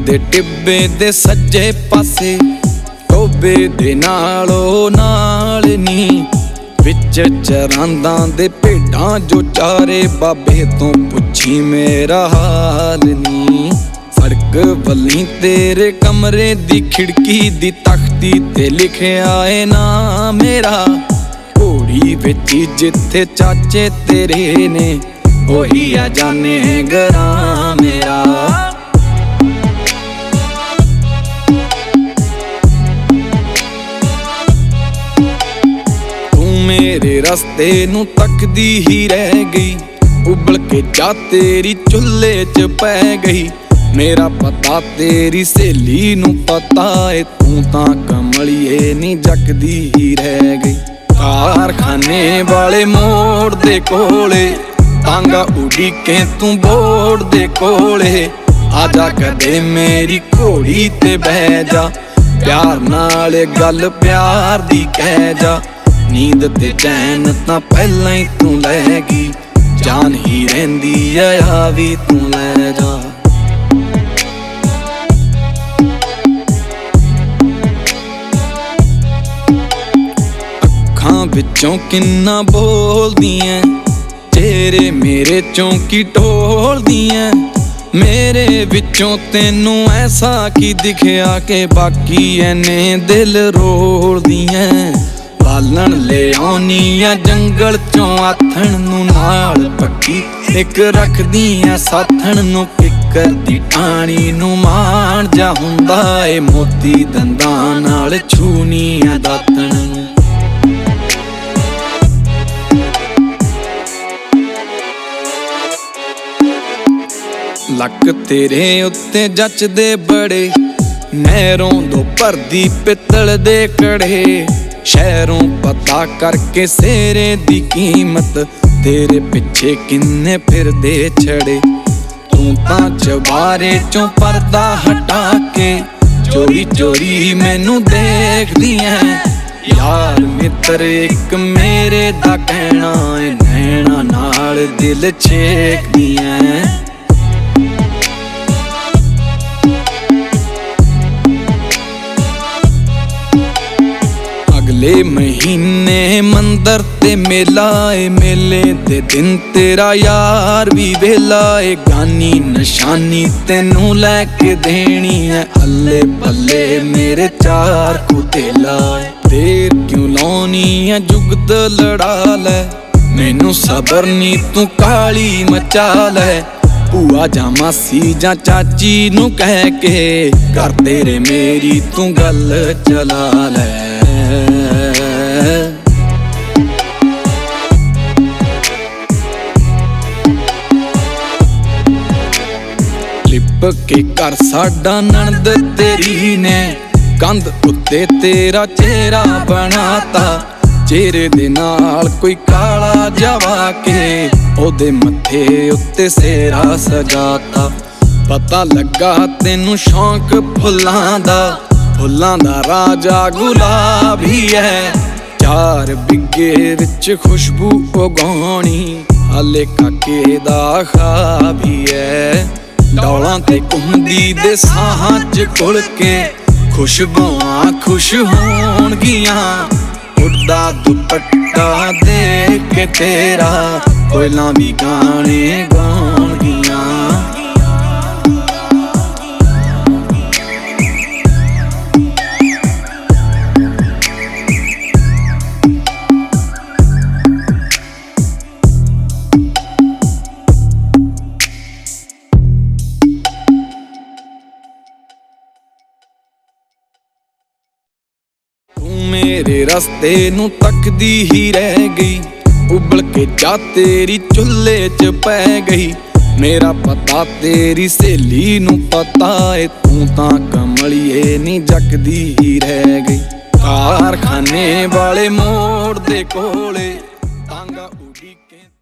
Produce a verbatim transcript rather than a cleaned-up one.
दे टिब्बे दे सज्जे पासे टोबे दे नालों नाल नी विच चरांदा दे भेडां जो चारे बाबे तो पुछी मेरा हाल नी। सड़क वली तेरे कमरे दी खिड़की दी तख्ती ते लिखिया है ना मेरा, घोड़ी विच जिथे चाचे तेरे ने ओही आ जाने घरां मेरा। तू मेरे रस्ते नू तकदी ही रह गई, उबल के जा तेरी चुल्हे च पै गई। मेरा पता तेरी सहेली नू पता है, तू तां कमलिए नी जकदी ही रह गई। कारखाने वाले मोड़ दे कोले तांगा उड़ीके तू बोड़ दे कोले, आजा कदे मेरी घोड़ी ते बह जा, प्यार नाल गल प्यार दी कह जा। नींद ते चैन तां पहलां ही तू लै गई, जान ही रहिंदी आ भी तू लै जा। अखां विचों किन्ना बोलदियां, चेहरे मेरे चौंकी टोलदियां। मेरे विचों तेनू ऐसा की दिखिया के बाकी एने दिल रोलदियां। पालन ले आउनियां जंगल चों आथण नू नाल पक्की, इक रखदियां साथण नू किकर दी टाणी नू मान जा हुंदा ए मोती दंदां नाल छूनियां दातण नू। लक तेरे उत्ते जचदे बड़े, नहरों दो भरदी पित्तल दे कड़े। शहरों पता करके सेरे दी कीमत, तेरे पिछे किन्ने फिरदे छड़े। तू तां चबारे चों पर्दा हटा के चोरी चोरी मैनू देखदी ऐ। यार मित्र एक मेरे दा कहना है, नैना नाल दिल छेकदी ऐ। अगले महीने मंदर ते मेला ए, मेले दे दिन तेरा यार भी वेला ए। गानी निशानी तेनू लैके देनी है, अल्ले पल्ले मेरे चार कुतेला। देर क्यों लाउनी है जुगत लड़ा लै, मैनू सबर नी तू काली मचा लै। भूआ जा मासी जा चाची नू कह के कर तेरे मेरी तू गल चला लै। लिप के कर साडा नणद तेरी ने, कंध उत्ते तेरा चेहरा बनाता। चेहरे दे नाल कोई काला जवा के, ओदे मत्थे उत्ते सेरा सजाता। पता लगा तेनू शौक फुल्लां दा, फुल्लां दा राजा गुलाब ही है। चार बिगे विच खुशबू उगाउणी, हाले काके दा ख्वाब ही है। डौलां ते घुमदी दे साहां च घुल के, खुशबुआं खुश होणगियां। उड़दा दुपट्टा देख के तेरा, कोयलां भी गाने गाउणगियां। मेरे रस्ते नू तकदी ही रह गई, उबल के जा तेरी चुल्हे च पै गई। मेरा पता तेरी सहेली नू पता है, तू तां कमलिए नी जकदी ही रह गई। कारखाने वाले मोड़ दे कोले तांगा उड़ी के